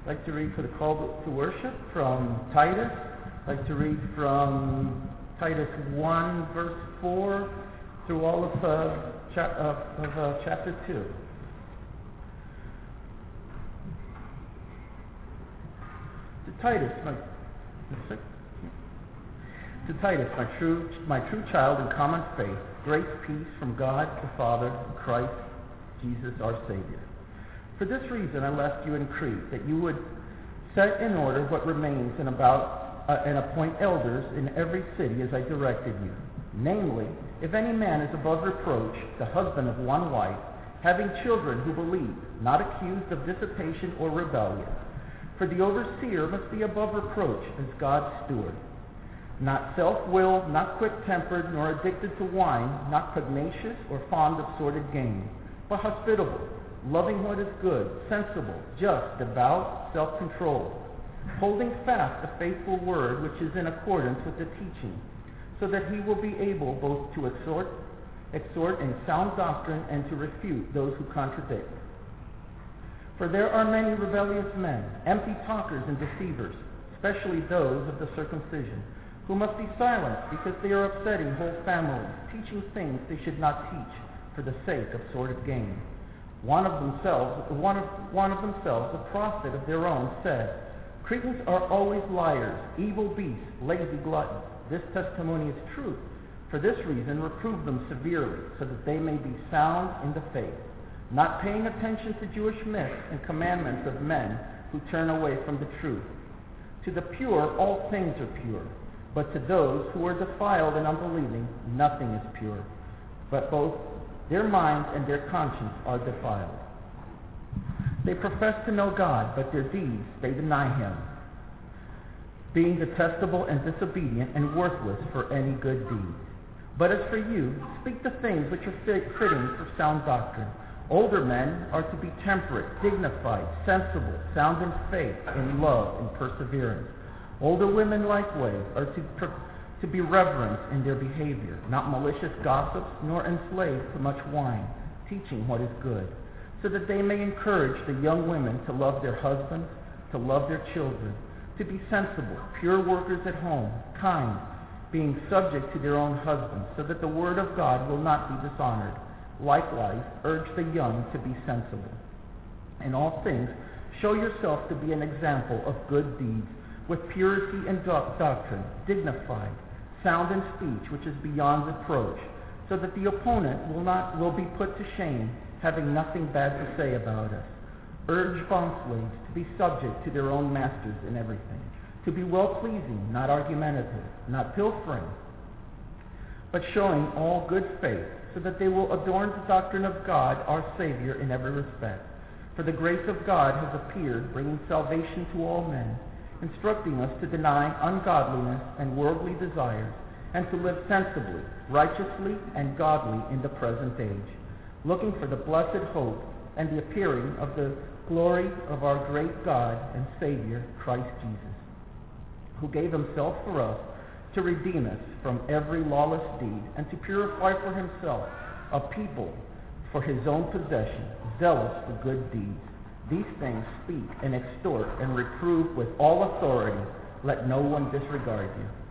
I'd like to read for the call to worship from Titus. I'd like to read from Titus 1, verse 4, through all of chapter 2. To Titus, my true child in common faith, grace, peace from God the Father, and Christ Jesus our Savior. For this reason I left you in Crete, that you would set in order what remains and appoint elders in every city as I directed you. Namely, if any man is above reproach, the husband of one wife, having children who believe, not accused of dissipation or rebellion. For the overseer must be above reproach as God's steward, not self-willed, not quick-tempered, nor addicted to wine, not pugnacious or fond of sordid gain, but hospitable, loving what is good, sensible, just, devout, self-controlled, holding fast the faithful word which is in accordance with the teaching, so that he will be able both to exhort in sound doctrine and to refute those who contradict. For there are many rebellious men, empty talkers and deceivers, especially those of the circumcision, who must be silenced because they are upsetting whole families, teaching things they should not teach for the sake of sordid gain. One of themselves, a prophet of their own, said, Cretans are always liars, evil beasts, lazy gluttons. This testimony is true. For this reason, reprove them severely, so that they may be sound in the faith, not paying attention to Jewish myths and commandments of men who turn away from the truth. To the pure, all things are pure, but to those who are defiled and unbelieving, nothing is pure, but both their minds and their conscience are defiled. They profess to know God, but their deeds, they deny him, being detestable and disobedient and worthless for any good deed. But as for you, speak the things which are fitting for sound doctrine. Older men are to be temperate, dignified, sensible, sound in faith, in love, and perseverance. Older women likewise are to be reverent in their behavior, not malicious gossips, nor enslaved to much wine, teaching what is good, so that they may encourage the young women to love their husbands, to love their children, to be sensible, pure workers at home, kind, being subject to their own husbands, so that the word of God will not be dishonored. Likewise, urge the young to be sensible. In all things, show yourself to be an example of good deeds, with purity and doctrine, dignified, sound in speech, which is beyond reproach, so that the opponent will be put to shame, having nothing bad to say about us. Urge bondslaves to be subject to their own masters in everything, to be well-pleasing, not argumentative, not pilfering, but showing all good faith, so that they will adorn the doctrine of God, our Savior, in every respect. For the grace of God has appeared, bringing salvation to all men, instructing us to deny ungodliness and worldly desires, and to live sensibly, righteously, and godly in the present age, looking for the blessed hope and the appearing of the glory of our great God and Savior, Christ Jesus, who gave himself for us to redeem us from every lawless deed and to purify for himself a people for his own possession, zealous for good deeds. These things speak and exhort and reprove with all authority. Let no one disregard you.